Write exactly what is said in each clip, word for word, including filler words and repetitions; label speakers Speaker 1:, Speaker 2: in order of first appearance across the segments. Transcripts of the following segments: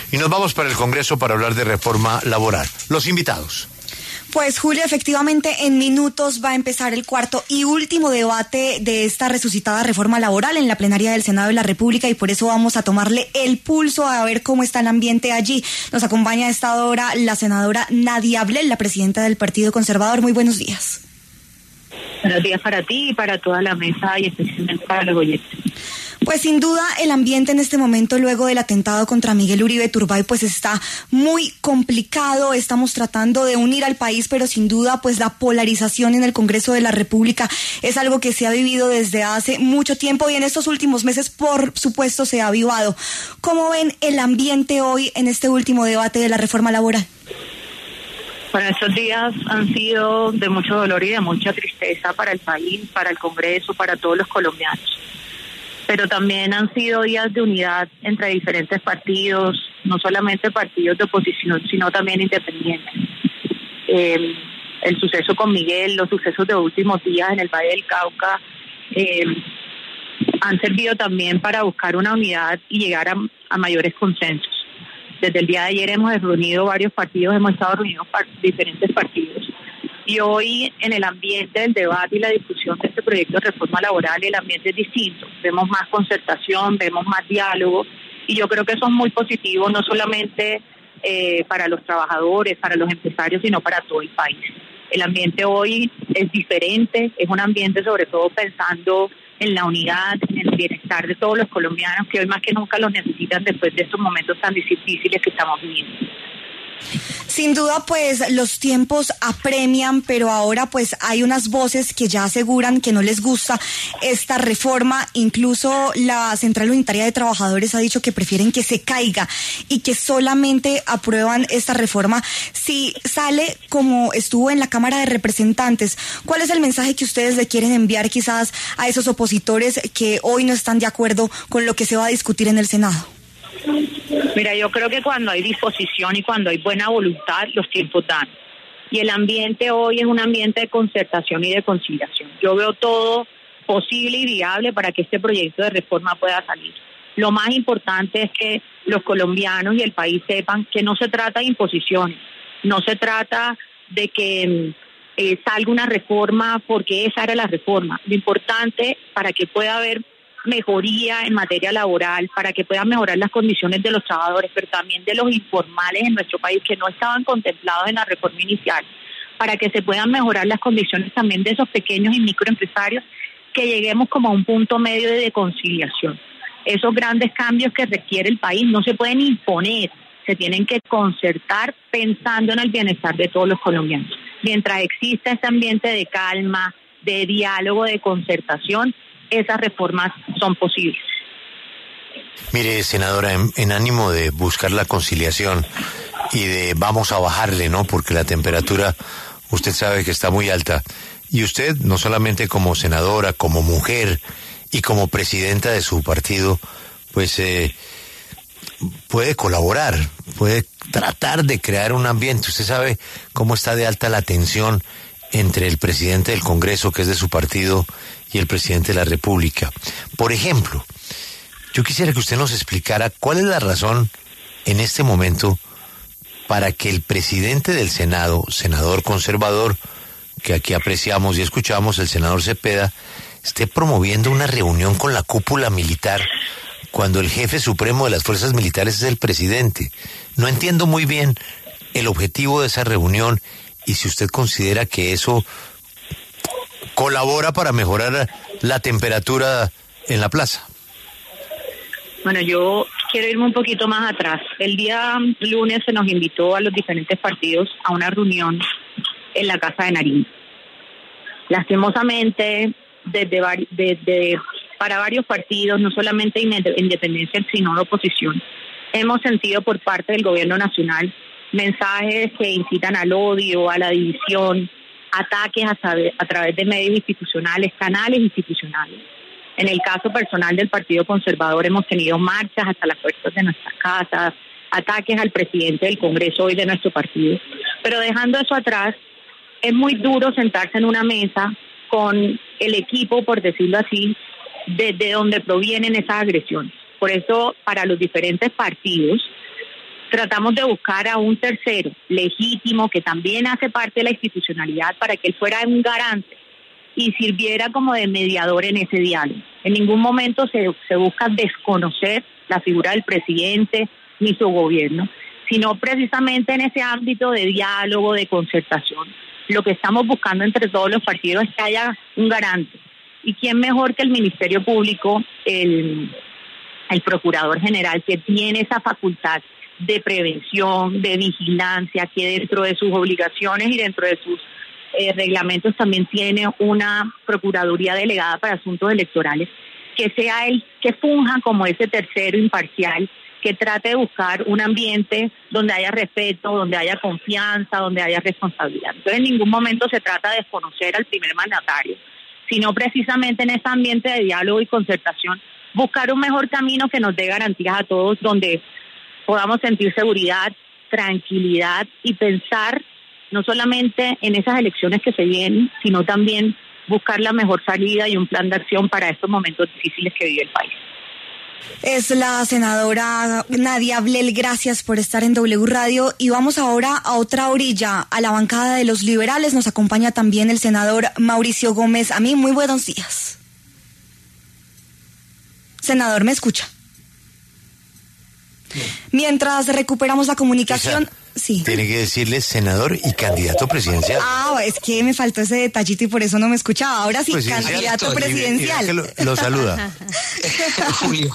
Speaker 1: Y nos vamos para el Congreso para hablar de reforma laboral. Los invitados.
Speaker 2: Pues Julio, efectivamente en minutos va a empezar el cuarto y último debate de esta resucitada reforma laboral en la plenaria del Senado de la República, y por eso vamos a tomarle el pulso a ver cómo está el ambiente allí. Nos acompaña a esta hora la senadora Nadia Ablel, la presidenta del Partido Conservador. Muy buenos días.
Speaker 3: Buenos días para ti y para toda la mesa y especialmente para los oyentes.
Speaker 2: Pues sin duda el ambiente en este momento luego del atentado contra Miguel Uribe Turbay pues está muy complicado. Estamos tratando de unir al país, pero sin duda pues la polarización en el Congreso de la República es algo que se ha vivido desde hace mucho tiempo y en estos últimos meses por supuesto se ha avivado. ¿Cómo ven el ambiente hoy en este último debate de la reforma laboral?
Speaker 3: Bueno, estos días han sido de mucho dolor y de mucha tristeza para el país, para el Congreso, para todos los colombianos. Pero también han sido días de unidad entre diferentes partidos, no solamente partidos de oposición, sino también independientes. Eh, el suceso con Miguel, los sucesos de últimos días en el Valle del Cauca, eh, han servido también para buscar una unidad y llegar a, a mayores consensos. Desde el día de ayer hemos reunido varios partidos, hemos estado reunidos par- diferentes partidos. Y hoy, en el ambiente del debate y la discusión de este proyecto de reforma laboral, el ambiente es distinto. Vemos más concertación, vemos más diálogo, y yo creo que eso es muy positivo, no solamente eh, para los trabajadores, para los empresarios, sino para todo el país. El ambiente hoy es diferente, es un ambiente sobre todo pensando en la unidad, en el bienestar de todos los colombianos, que hoy más que nunca los necesitan después de estos momentos tan difíciles que estamos viviendo.
Speaker 2: Sin duda, pues los tiempos apremian, pero ahora pues hay unas voces que ya aseguran que no les gusta esta reforma. Incluso la Central Unitaria de Trabajadores ha dicho que prefieren que se caiga y que solamente aprueban esta reforma si sale como estuvo en la Cámara de Representantes. ¿Cuál es el mensaje que ustedes le quieren enviar quizás a esos opositores que hoy no están de acuerdo con lo que se va a discutir en el Senado?
Speaker 3: Mira, yo creo que cuando hay disposición y cuando hay buena voluntad, los tiempos dan. Y el ambiente hoy es un ambiente de concertación y de conciliación. Yo veo todo posible y viable para que este proyecto de reforma pueda salir. Lo más importante es que los colombianos y el país sepan que no se trata de imposiciones, no se trata de que eh, salga una reforma porque esa era la reforma. Lo importante para que pueda haber mejoría en materia laboral, para que puedan mejorar las condiciones de los trabajadores, pero también de los informales en nuestro país que no estaban contemplados en la reforma inicial, para que se puedan mejorar las condiciones también de esos pequeños y microempresarios, que lleguemos como a un punto medio de conciliación. Esos grandes cambios que requiere el país no se pueden imponer, se tienen que concertar pensando en el bienestar de todos los colombianos. Mientras exista este ambiente de calma, de diálogo, de concertación, esas reformas son posibles.
Speaker 1: Mire, senadora, en, en ánimo de buscar la conciliación y de vamos a bajarle, ¿no? Porque la temperatura, usted sabe que está muy alta. Y usted, no solamente como senadora, como mujer y como presidenta de su partido, pues eh, puede colaborar, puede tratar de crear un ambiente. Usted sabe cómo está de alta la tensión entre el presidente del Congreso, que es de su partido, y el presidente de la República. Por ejemplo, yo quisiera que usted nos explicara cuál es la razón en este momento para que el presidente del Senado, senador conservador, que aquí apreciamos y escuchamos, el senador Cepeda, esté promoviendo una reunión con la cúpula militar cuando el jefe supremo de las fuerzas militares es el presidente. No entiendo muy bien el objetivo de esa reunión y si usted considera que eso colabora para mejorar la temperatura en la plaza.
Speaker 3: Bueno, yo quiero irme un poquito más atrás. El día lunes se nos invitó a los diferentes partidos a una reunión en la Casa de Nariño. Lastimosamente, desde, desde para varios partidos, no solamente independencia, sino de oposición, hemos sentido por parte del gobierno nacional mensajes que incitan al odio, a la división, ataques a, saber, a través de medios institucionales, canales institucionales. En el caso personal del Partido Conservador hemos tenido marchas hasta las puertas de nuestras casas, ataques al presidente del Congreso hoy de nuestro partido. Pero dejando eso atrás, es muy duro sentarse en una mesa con el equipo, por decirlo así, desde donde provienen esas agresiones. Por eso, para los diferentes partidos, tratamos de buscar a un tercero legítimo que también hace parte de la institucionalidad para que él fuera un garante y sirviera como de mediador en ese diálogo. En ningún momento se, se busca desconocer la figura del presidente ni su gobierno, sino precisamente en ese ámbito de diálogo, de concertación. Lo que estamos buscando entre todos los partidos es que haya un garante. ¿Y quién mejor que el Ministerio Público, el, el Procurador General, que tiene esa facultad de prevención, de vigilancia, que dentro de sus obligaciones y dentro de sus eh, reglamentos también tiene una Procuraduría delegada para asuntos electorales, que sea él que funja como ese tercero imparcial, que trate de buscar un ambiente donde haya respeto, donde haya confianza, donde haya responsabilidad. Entonces, en ningún momento se trata de desconocer al primer mandatario, sino precisamente en ese ambiente de diálogo y concertación, buscar un mejor camino que nos dé garantías a todos, donde podamos sentir seguridad, tranquilidad y pensar no solamente en esas elecciones que se vienen, sino también buscar la mejor salida y un plan de acción para estos momentos difíciles que vive el país.
Speaker 2: Es la senadora Nadia Ablel, gracias por estar en W Radio. Y vamos ahora a otra orilla, a la bancada de los liberales. Nos acompaña también el senador Mauricio Gómez. A mí, muy buenos días. Senador, ¿me escucha? Mientras recuperamos la comunicación... Esa, sí.
Speaker 1: Tiene que decirle senador y candidato presidencial.
Speaker 2: Ah, es que me faltó ese detallito y por eso no me escuchaba. Ahora sí, candidato presidencial.
Speaker 1: Y, y, y lo, lo saluda.
Speaker 4: Julio.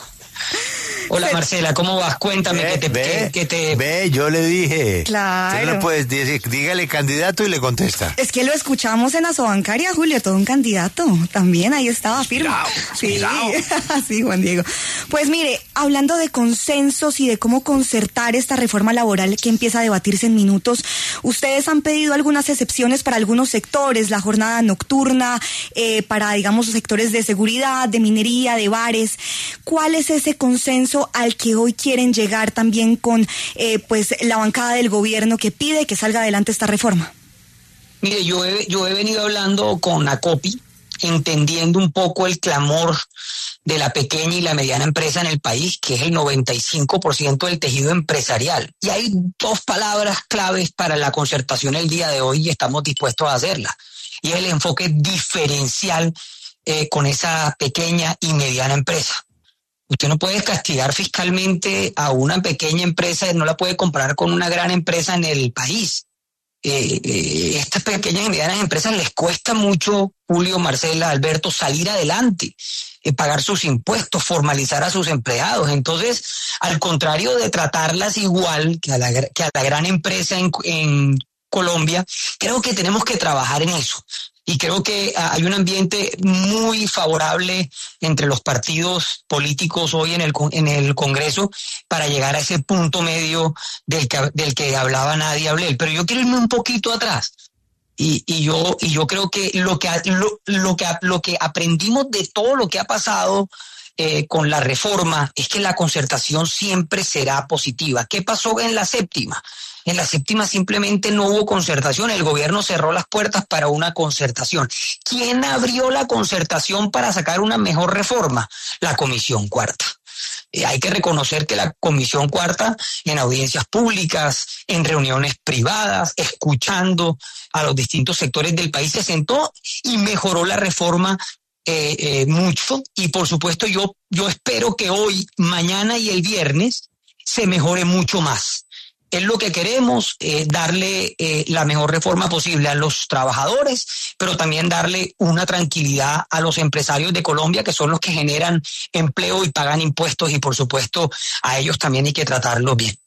Speaker 4: Hola, Marcela, ¿cómo vas? Cuéntame ve, que, te,
Speaker 1: ve,
Speaker 4: que, que te...
Speaker 1: Ve, yo le dije.
Speaker 2: Claro.
Speaker 1: Usted no puedes decir, dígale candidato y le contesta.
Speaker 2: Es que lo escuchamos en Asobancaria, Julio, todo un candidato. También ahí estaba firme.
Speaker 1: Cuidado,
Speaker 2: sí,
Speaker 1: cuidado.
Speaker 2: Sí, Juan Diego. Pues mire, hablando de consensos y de cómo concertar esta reforma laboral que empieza a debatirse en minutos, ustedes han pedido algunas excepciones para algunos sectores, la jornada nocturna, eh, para, digamos, sectores de seguridad, de minería, de bares. ¿Cuál es ese consenso al que hoy quieren llegar también con eh, pues la bancada del gobierno que pide que salga adelante esta reforma?
Speaker 4: Mire, yo he, yo he venido hablando con ACOPI, entendiendo un poco el clamor de la pequeña y la mediana empresa en el país, que es el noventa y cinco por ciento del tejido empresarial. Y hay dos palabras claves para la concertación el día de hoy y estamos dispuestos a hacerla. Y es el enfoque diferencial eh, con esa pequeña y mediana empresa. Usted no puede castigar fiscalmente a una pequeña empresa, no la puede comparar con una gran empresa en el país. Eh, eh, estas pequeñas y medianas empresas les cuesta mucho, Julio, Marcela, Alberto, salir adelante, eh, pagar sus impuestos, formalizar a sus empleados. Entonces, al contrario de tratarlas igual que a la, que a la gran empresa en, en Colombia, creo que tenemos que trabajar en eso. Y creo que hay un ambiente muy favorable entre los partidos políticos hoy en el en el Congreso para llegar a ese punto medio del que, del que hablaba Nadia Ablel. Pero yo quiero irme un poquito atrás. Y, y yo y yo creo que lo que lo, lo que lo que aprendimos de todo lo que ha pasado eh, con la reforma es que la concertación siempre será positiva. ¿Qué pasó en la séptima? En la séptima simplemente no hubo concertación, el gobierno cerró las puertas para una concertación. ¿Quién abrió la concertación para sacar una mejor reforma? La Comisión Cuarta. Eh, hay que reconocer que la Comisión Cuarta, en audiencias públicas, en reuniones privadas, escuchando a los distintos sectores del país, se sentó y mejoró la reforma eh, eh, mucho. Y por supuesto yo, yo espero que hoy, mañana y el viernes se mejore mucho más. Es lo que queremos, eh, darle eh, la mejor reforma posible a los trabajadores, pero también darle una tranquilidad a los empresarios de Colombia, que son los que generan empleo y pagan impuestos, y por supuesto a ellos también hay que tratarlos bien.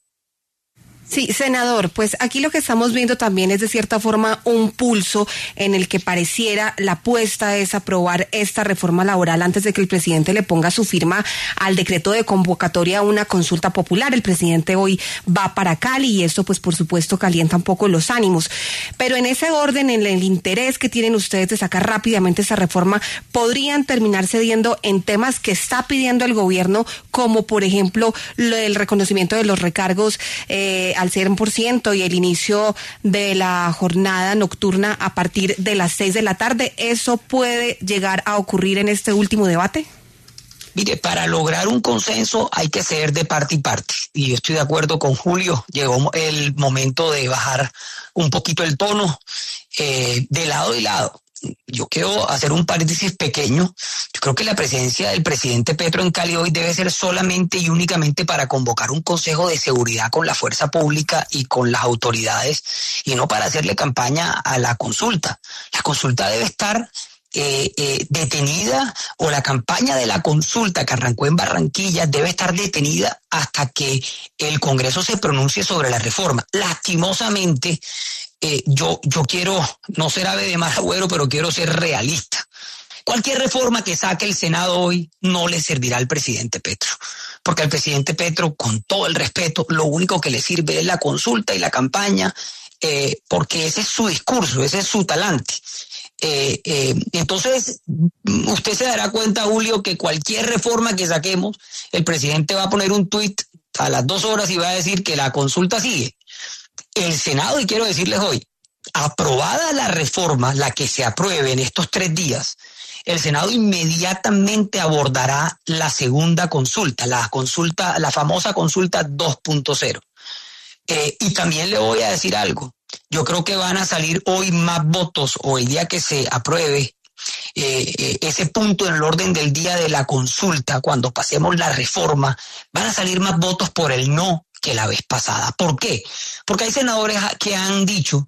Speaker 5: Sí, senador, pues aquí lo que estamos viendo también es de cierta forma un pulso en el que pareciera la apuesta es aprobar esta reforma laboral antes de que el presidente le ponga su firma al decreto de convocatoria a una consulta popular. El presidente hoy va para Cali y esto pues por supuesto calienta un poco los ánimos. Pero en ese orden, en el interés que tienen ustedes de sacar rápidamente esa reforma, podrían terminar cediendo en temas que está pidiendo el gobierno, como por ejemplo el reconocimiento de los recargos eh, al cien por ciento y el inicio de la jornada nocturna a partir de las seis de la tarde. ¿Eso puede llegar a ocurrir en este último debate?
Speaker 4: Mire, para lograr un consenso hay que ser de parte y parte. Y yo estoy de acuerdo con Julio, llegó el momento de bajar un poquito el tono eh, de lado y lado. Yo quiero hacer un paréntesis pequeño. Yo creo que la presencia del presidente Petro en Cali hoy debe ser solamente y únicamente para convocar un consejo de seguridad con la fuerza pública y con las autoridades, y no para hacerle campaña a la consulta. La consulta debe estar eh, eh, detenida, o la campaña de la consulta que arrancó en Barranquilla debe estar detenida hasta que el Congreso se pronuncie sobre la reforma. Lastimosamente, Eh, yo, yo quiero no ser ave de mal agüero, pero quiero ser realista. Cualquier reforma que saque el Senado hoy no le servirá al presidente Petro, porque al presidente Petro, con todo el respeto, lo único que le sirve es la consulta y la campaña, eh, porque ese es su discurso, ese es su talante. Eh, eh, entonces, usted se dará cuenta, Julio, que cualquier reforma que saquemos, el presidente va a poner un tuit a las dos horas y va a decir que la consulta sigue. El Senado, y quiero decirles hoy, aprobada la reforma, la que se apruebe en estos tres días, el Senado inmediatamente abordará la segunda consulta, la consulta, la famosa consulta dos punto cero. Eh, y también le voy a decir algo. Yo creo que van a salir hoy más votos, o el día que se apruebe eh, eh, ese punto en el orden del día de la consulta, cuando pasemos la reforma, van a salir más votos por el no que la vez pasada. ¿Por qué? Porque hay senadores que han dicho,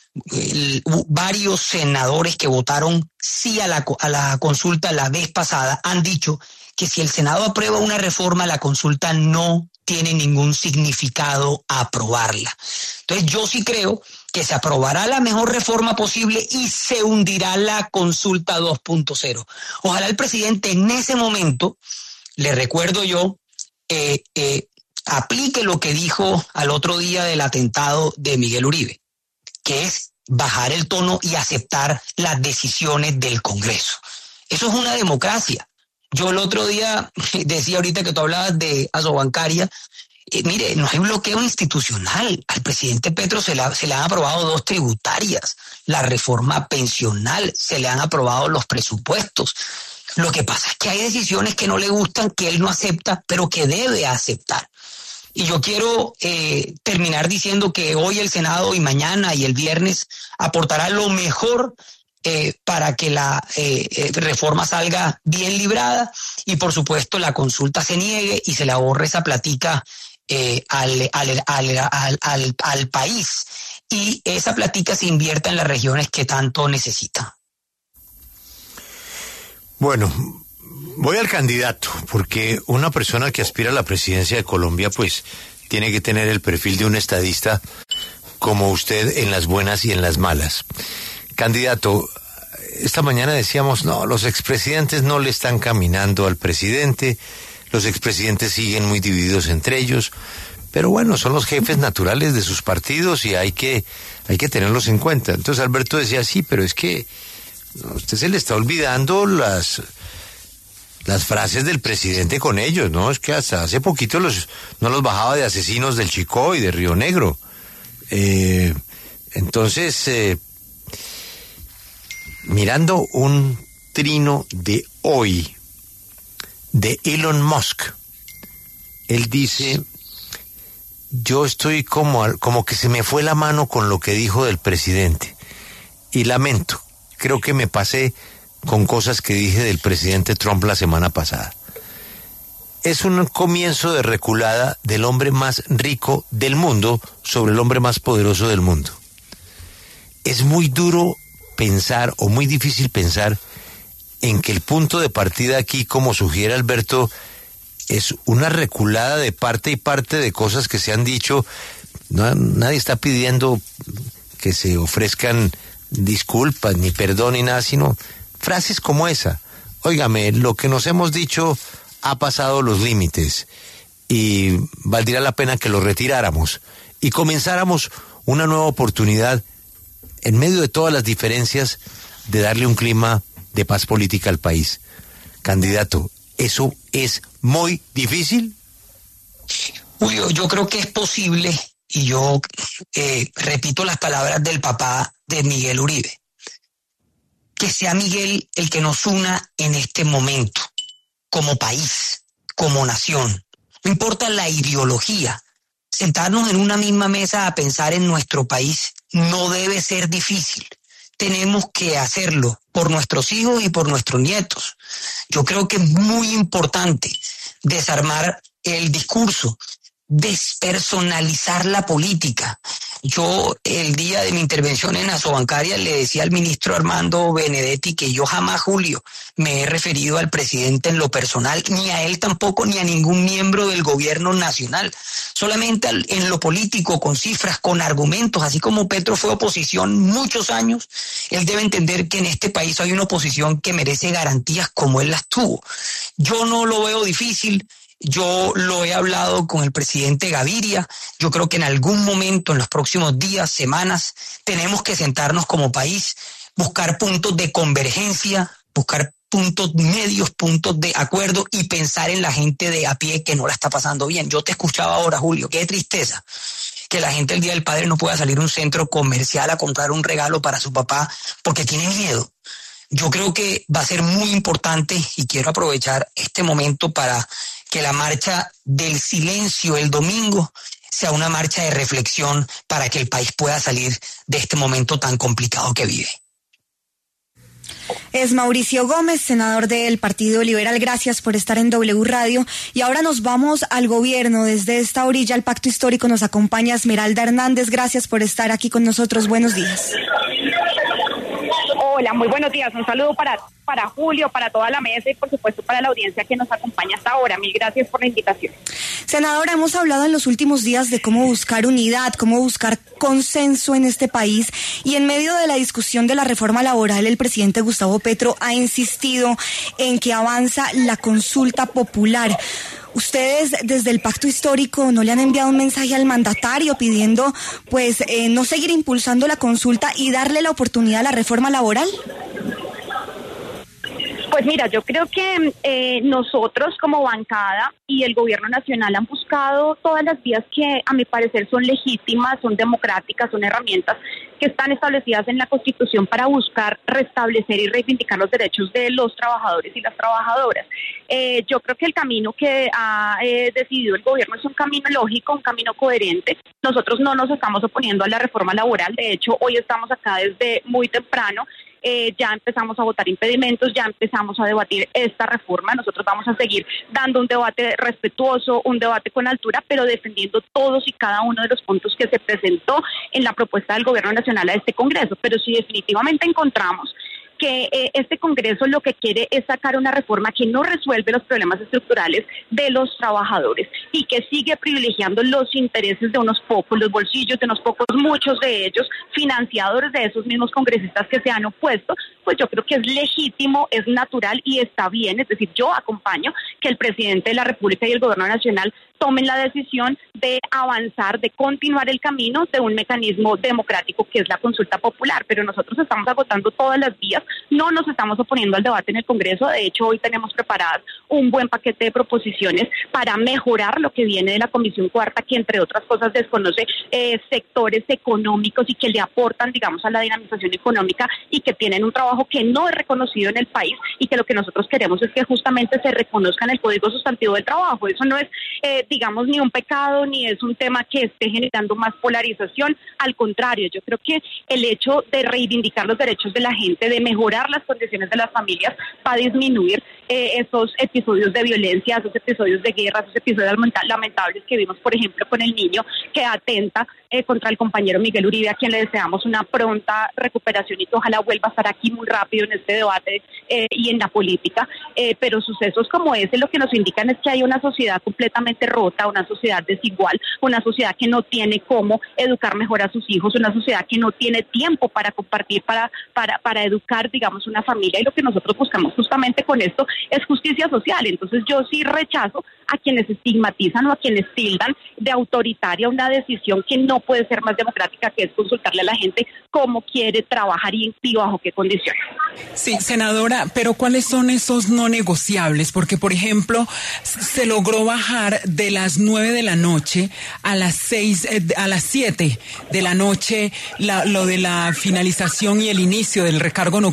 Speaker 4: el, varios senadores que votaron sí a la, a la consulta la vez pasada, han dicho que si el Senado aprueba una reforma, la consulta no tiene ningún significado aprobarla. Entonces yo sí creo que se aprobará la mejor reforma posible y se hundirá la consulta dos punto cero. Ojalá el presidente en ese momento, le recuerdo yo, eh, eh, aplique lo que dijo al otro día del atentado de Miguel Uribe, que es bajar el tono y aceptar las decisiones del Congreso. Eso es una democracia. Yo el otro día decía, ahorita que tú hablabas de Asobancaria, eh, mire, no hay bloqueo institucional. Al presidente Petro se le, se le han aprobado dos tributarias, la reforma pensional, se le han aprobado los presupuestos. Lo que pasa es que hay decisiones que no le gustan, que él no acepta, pero que debe aceptar. Y yo quiero eh, terminar diciendo que hoy el Senado y mañana y el viernes aportará lo mejor eh, para que la eh, eh, reforma salga bien librada, y por supuesto la consulta se niegue y se le ahorre esa platica eh, al, al, al, al, al, al país, y esa platica se invierta en las regiones que tanto necesitan.
Speaker 1: Bueno, voy al candidato, porque una persona que aspira a la presidencia de Colombia, pues, tiene que tener el perfil de un estadista como usted en las buenas y en las malas. Candidato, esta mañana decíamos, no, los expresidentes no le están caminando al presidente, los expresidentes siguen muy divididos entre ellos, pero bueno, son los jefes naturales de sus partidos y hay que, hay que tenerlos en cuenta. Entonces Alberto decía, sí, pero es que a usted se le está olvidando las, las frases del presidente con ellos, ¿no? Es que hasta hace poquito los, no los bajaba de asesinos del Chicó y de Río Negro. Eh, entonces, eh, mirando un trino de hoy, de Elon Musk, él dice, yo estoy como, como que se me fue la mano con lo que dijo del presidente, y lamento. Creo que me pasé con cosas que dije del presidente Trump la semana pasada. Es un comienzo de reculada del hombre más rico del mundo sobre el hombre más poderoso del mundo. Es muy duro pensar, o muy difícil pensar, en que el punto de partida aquí, como sugiere Alberto, es una reculada de parte y parte de cosas que se han dicho. No, nadie está pidiendo que se ofrezcan disculpas, ni perdón, ni nada, sino frases como esa. Óigame, lo que nos hemos dicho ha pasado los límites y valdría la pena que lo retiráramos y comenzáramos una nueva oportunidad en medio de todas las diferencias de darle un clima de paz política al país. Candidato, ¿eso es muy difícil?
Speaker 4: Julio, yo creo que es posible, y yo eh, repito las palabras del papá de Miguel Uribe, que sea Miguel el que nos una en este momento, como país, como nación. No importa la ideología, sentarnos en una misma mesa a pensar en nuestro país no debe ser difícil. Tenemos que hacerlo por nuestros hijos y por nuestros nietos. Yo creo que es muy importante desarmar el discurso, despersonalizar la política. Yo el día de mi intervención en Asobancaria le decía al ministro Armando Benedetti que yo jamás, Julio, me he referido al presidente en lo personal, ni a él tampoco, ni a ningún miembro del gobierno nacional, solamente en lo político, con cifras, con argumentos. Así como Petro fue oposición muchos años, él debe entender que en este país hay una oposición que merece garantías como él las tuvo. Yo no lo veo difícil. Yo lo he hablado con el presidente Gaviria. Yo creo que en algún momento, en los próximos días, semanas, tenemos que sentarnos como país, buscar puntos de convergencia, buscar puntos medios, puntos de acuerdo y pensar en la gente de a pie que no la está pasando bien. Yo te escuchaba ahora, Julio, qué tristeza que la gente el Día del Padre no pueda salir a un centro comercial a comprar un regalo para su papá porque tiene miedo. Yo creo que va a ser muy importante y quiero aprovechar este momento para que la marcha del silencio el domingo sea una marcha de reflexión para que el país pueda salir de este momento tan complicado que vive.
Speaker 2: Es Mauricio Gómez, senador del Partido Liberal. Gracias por estar en W Radio. Y ahora nos vamos al gobierno. Desde esta orilla al Pacto Histórico nos acompaña Esmeralda Hernández. Gracias por estar aquí con nosotros. Buenos días.
Speaker 6: Hola, muy buenos días. Un saludo para, para Julio, para toda la mesa y por supuesto para la audiencia que nos acompaña hasta ahora. Mil gracias por la invitación.
Speaker 2: Senadora, hemos hablado en los últimos días de cómo buscar unidad, cómo buscar consenso en este país, y en medio de la discusión de la reforma laboral, el presidente Gustavo Petro ha insistido en que avanza la consulta popular. ¿Ustedes desde el Pacto Histórico no le han enviado un mensaje al mandatario pidiendo pues eh, no seguir impulsando la consulta y darle la oportunidad a la reforma laboral?
Speaker 6: Pues mira, yo creo que eh, nosotros como bancada y el gobierno nacional han buscado todas las vías que a mi parecer son legítimas, son democráticas, son herramientas que están establecidas en la Constitución para buscar restablecer y reivindicar los derechos de los trabajadores y las trabajadoras. Eh, yo creo que el camino que ha eh, decidido el gobierno es un camino lógico, un camino coherente. Nosotros no nos estamos oponiendo a la reforma laboral, de hecho hoy estamos acá desde muy temprano. Eh, ya empezamos a votar impedimentos, ya empezamos a debatir esta reforma. Nosotros vamos a seguir dando un debate respetuoso, un debate con altura, pero defendiendo todos y cada uno de los puntos que se presentó en la propuesta del gobierno nacional a este Congreso. Pero si definitivamente encontramos que eh, este Congreso lo que quiere es sacar una reforma que no resuelve los problemas estructurales de los trabajadores y que sigue privilegiando los intereses de unos pocos, los bolsillos de unos pocos, muchos de ellos financiadores de esos mismos congresistas que se han opuesto, pues yo creo que es legítimo, es natural y está bien. Es decir, yo acompaño que el presidente de la República y el gobierno nacional tomen la decisión de avanzar, de continuar el camino de un mecanismo democrático que es la consulta popular, pero nosotros estamos agotando todas las vías, no nos estamos oponiendo al debate en el Congreso. De hecho, hoy tenemos preparadas un buen paquete de proposiciones para mejorar lo que viene de la Comisión Cuarta, que entre otras cosas desconoce eh, sectores económicos y que le aportan, digamos, a la dinamización económica y que tienen un trabajo que no es reconocido en el país y que lo que nosotros queremos es que justamente se reconozca en el Código Sustantivo del Trabajo. Eso no es eh, digamos, ni un pecado, ni es un tema que esté generando más polarización. Al contrario, yo creo que el hecho de reivindicar los derechos de la gente, de mejorar las condiciones de las familias, va a disminuir eh, esos episodios de violencia, esos episodios de guerra, esos episodios lamentables que vimos, por ejemplo, con el niño que atenta eh, contra el compañero Miguel Uribe, a quien le deseamos una pronta recuperación y que ojalá vuelva a estar aquí muy rápido en este debate eh, y en la política. Eh, pero sucesos como ese lo que nos indican es que hay una sociedad completamente rota, una sociedad desigual, una sociedad que no tiene cómo educar mejor a sus hijos, una sociedad que no tiene tiempo para compartir, para, para, para educar, digamos, una familia, y lo que nosotros buscamos justamente con esto es justicia social. Entonces yo sí rechazo a quienes estigmatizan o a quienes tildan de autoritaria una decisión que no puede ser más democrática, que es consultarle a la gente cómo quiere trabajar y, y bajo qué condiciones.
Speaker 7: Sí, senadora, pero ¿cuáles son esos no negociables? Porque, por ejemplo, se logró bajar de las nueve de la noche a las seis, eh, a las siete de la noche la, lo de la finalización y el inicio del recargo nocturno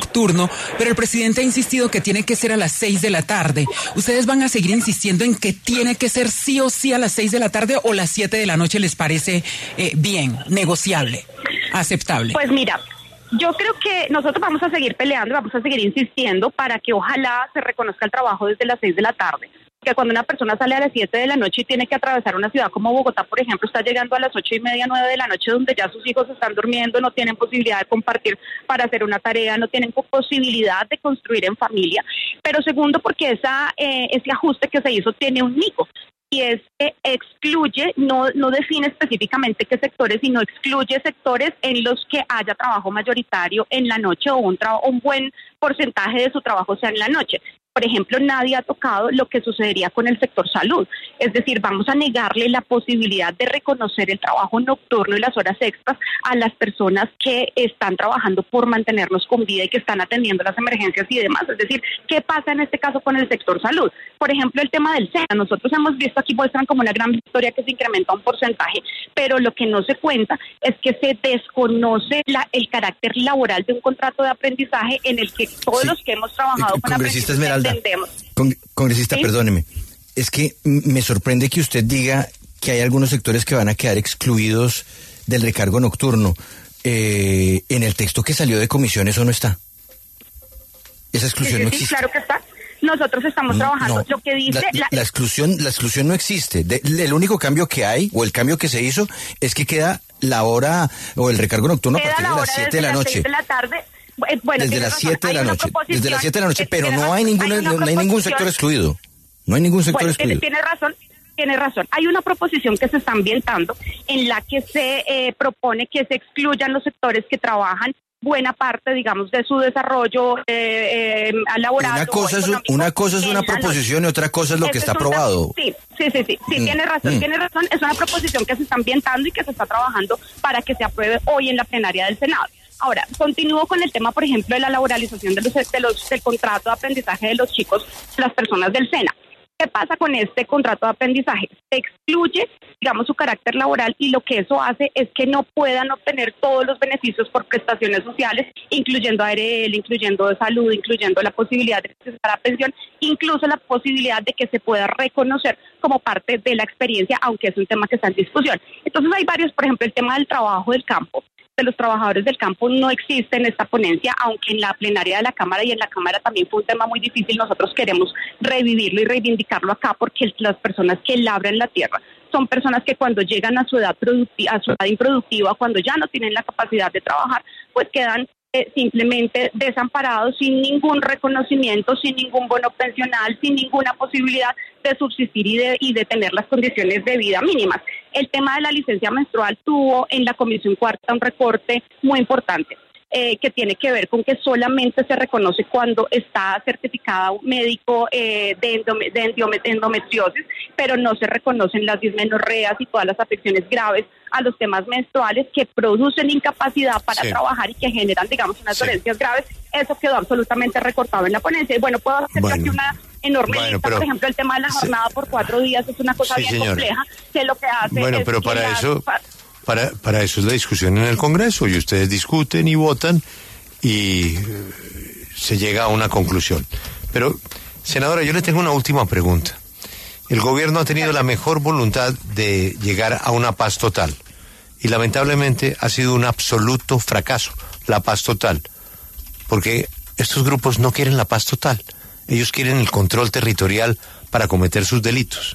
Speaker 7: nocturno, pero el presidente ha insistido que tiene que ser a las seis de la tarde. ¿Ustedes van a seguir insistiendo en que tiene que ser sí o sí a las seis de la tarde o las siete de la noche les parece eh, bien, negociable, aceptable?
Speaker 6: Pues mira, yo creo que nosotros vamos a seguir peleando, vamos a seguir insistiendo para que ojalá se reconozca el trabajo desde las seis de la tarde. Que cuando una persona sale a las siete de la noche y tiene que atravesar una ciudad como Bogotá, por ejemplo, está llegando a las ocho y media, nueve de la noche, donde ya sus hijos están durmiendo, no tienen posibilidad de compartir para hacer una tarea, no tienen posibilidad de construir en familia. Pero segundo, porque esa eh, ese ajuste que se hizo tiene un mico. Y es que excluye, no, no define específicamente qué sectores, sino excluye sectores en los que haya trabajo mayoritario en la noche o un, tra- un buen porcentaje de su trabajo sea en la noche. Por ejemplo, nadie ha tocado lo que sucedería con el sector salud. Es decir, vamos a negarle la posibilidad de reconocer el trabajo nocturno y las horas extras a las personas que están trabajando por mantenernos con vida y que están atendiendo las emergencias y demás. Es decir, ¿qué pasa en este caso con el sector salud? Por ejemplo, el tema del SENA. Nosotros hemos visto aquí muestran como una gran victoria que se incrementa un porcentaje, pero lo que no se cuenta es que se desconoce la, el carácter laboral de un contrato de aprendizaje en el que todos sí. los que hemos trabajado
Speaker 8: eh,
Speaker 6: con aprendizaje
Speaker 8: Esmeralda, Con, congresista, ¿sí? Perdóneme, es que me sorprende que usted diga que hay algunos sectores que van a quedar excluidos del recargo nocturno. Eh, en el texto que salió de comisión eso no está. Esa exclusión
Speaker 6: sí, sí,
Speaker 8: no
Speaker 6: sí,
Speaker 8: existe.
Speaker 6: Claro que está. Nosotros estamos no, trabajando. No, lo que dice
Speaker 8: la, la, la exclusión, la exclusión no existe. De, el único cambio que hay o el cambio que se hizo es que queda la hora o el recargo nocturno
Speaker 6: queda
Speaker 8: a partir de las siete de la noche.
Speaker 6: De la tarde. Bueno,
Speaker 8: desde las siete de la noche, desde las siete de la noche, pero no hay ninguna, hay no hay ningún sector excluido, no hay ningún sector
Speaker 6: bueno,
Speaker 8: excluido.
Speaker 6: Tiene, tiene razón, tiene razón. Hay una proposición que se está ambientando en la que se eh, propone que se excluyan los sectores que trabajan buena parte, digamos, de su desarrollo eh, eh, laboral.
Speaker 8: Una cosa es una cosa es una proposición y otra cosa es lo que está aprobado.
Speaker 6: Sí, sí, sí, sí, sí, mm, tiene razón, mm. tiene razón. Es una proposición que se está ambientando y que se está trabajando para que se apruebe hoy en la plenaria del Senado. Ahora, continúo con el tema, por ejemplo, de la laboralización de los, de los, del contrato de aprendizaje de los chicos, las personas del SENA. ¿Qué pasa con este contrato de aprendizaje? Se excluye, digamos, su carácter laboral y lo que eso hace es que no puedan obtener todos los beneficios por prestaciones sociales, incluyendo A R L, incluyendo salud, incluyendo la posibilidad de acceder a la pensión, incluso la posibilidad de que se pueda reconocer como parte de la experiencia, aunque es un tema que está en discusión. Entonces hay varios, por ejemplo, el tema del trabajo del campo. De los trabajadores del campo no existe en esta ponencia, aunque en la plenaria de la Cámara y en la Cámara también fue un tema muy difícil. Nosotros queremos revivirlo y reivindicarlo acá porque las personas que labran la tierra son personas que cuando llegan a su edad productiva, a su edad improductiva, cuando ya no tienen la capacidad de trabajar, pues quedan eh, simplemente desamparados, sin ningún reconocimiento, sin ningún bono pensional, sin ninguna posibilidad de subsistir y de, y de tener las condiciones de vida mínimas. El tema de la licencia menstrual tuvo en la Comisión Cuarta un recorte muy importante. Eh, que tiene que ver con que solamente se reconoce cuando está certificado médico eh, de, endome, de endome, endometriosis, pero no se reconocen las dismenorreas y todas las afecciones graves a los temas menstruales que producen incapacidad para sí. trabajar y que generan, digamos, unas sí. dolencias graves. Eso quedó absolutamente recortado en la ponencia. Y bueno, puedo hacer bueno. aquí una enorme bueno, lista, pero, por ejemplo, el tema de la jornada sí. por cuatro días es una cosa sí, bien señora. compleja, que lo que hace
Speaker 1: bueno,
Speaker 6: es
Speaker 1: pero para
Speaker 6: la,
Speaker 1: eso... Para, para eso es la discusión en el Congreso y ustedes discuten y votan y se llega a una conclusión. Pero, senadora, yo le tengo una última pregunta. El gobierno ha tenido la mejor voluntad de llegar a una paz total y lamentablemente ha sido un absoluto fracaso la paz total, porque estos grupos no quieren la paz total, ellos quieren el control territorial para cometer sus delitos.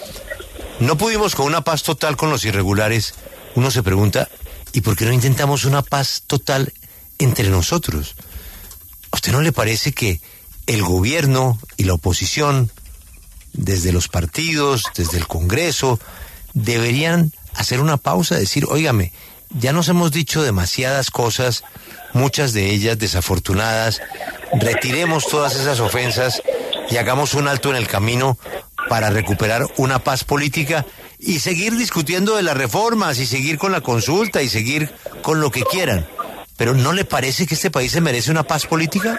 Speaker 1: No pudimos con una paz total con los irregulares. Uno se pregunta, ¿y por qué no intentamos una paz total entre nosotros? ¿A usted no le parece que el gobierno y la oposición, desde los partidos, desde el Congreso, deberían hacer una pausa, decir, óigame, ya nos hemos dicho demasiadas cosas, muchas de ellas desafortunadas, retiremos todas esas ofensas y hagamos un alto en el camino para recuperar una paz política y seguir discutiendo de las reformas y seguir con la consulta y seguir con lo que quieran? ¿Pero no le parece que este país se merece una paz política?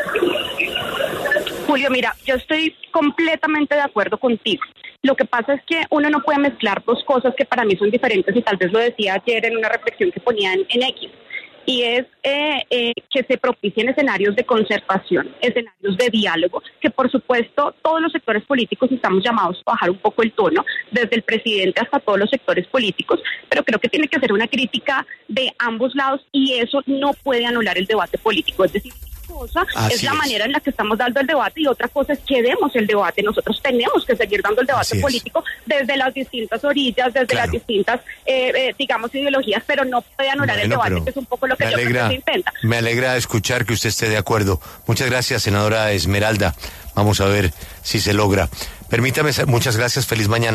Speaker 6: Julio, mira, yo estoy completamente de acuerdo contigo. Lo que pasa es que uno no puede mezclar dos cosas que para mí son diferentes y tal vez lo decía ayer en una reflexión que ponía en, en X. y es eh, eh, que se propicien escenarios de concertación, escenarios de diálogo, que por supuesto todos los sectores políticos estamos llamados a bajar un poco el tono, desde el presidente hasta todos los sectores políticos, pero creo que tiene que ser una crítica de ambos lados y eso no puede anular el debate político, es decir, cosa Así es la es. manera en la que estamos dando el debate y otra cosa es que demos el debate. Nosotros tenemos que seguir dando el debate Así político es. desde las distintas orillas, desde claro. las distintas, eh, eh, digamos, ideologías, pero no puede anular bueno, el debate, que es un poco lo que yo alegra, creo que se intenta.
Speaker 1: Me alegra escuchar que usted esté de acuerdo. Muchas gracias, senadora Esmeralda. Vamos a ver si se logra. Permítame, muchas gracias, feliz mañana.